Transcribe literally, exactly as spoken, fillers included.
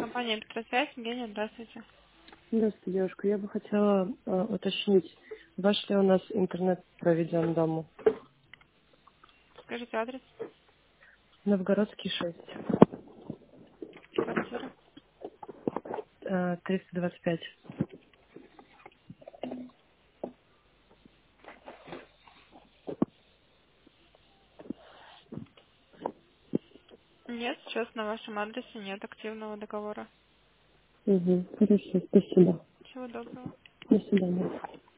компания «Электросвязь». Евгения, здравствуйте. Здравствуйте, девушка. Я бы хотела э, уточнить, ваш ли у нас интернет проведен дому? Скажите адрес, Новгородский шесть, квартира. э, триста двадцать пять. Нет, сейчас на вашем адресе нет активного договора. Угу, хорошо, спасибо. Всего доброго. До свидания.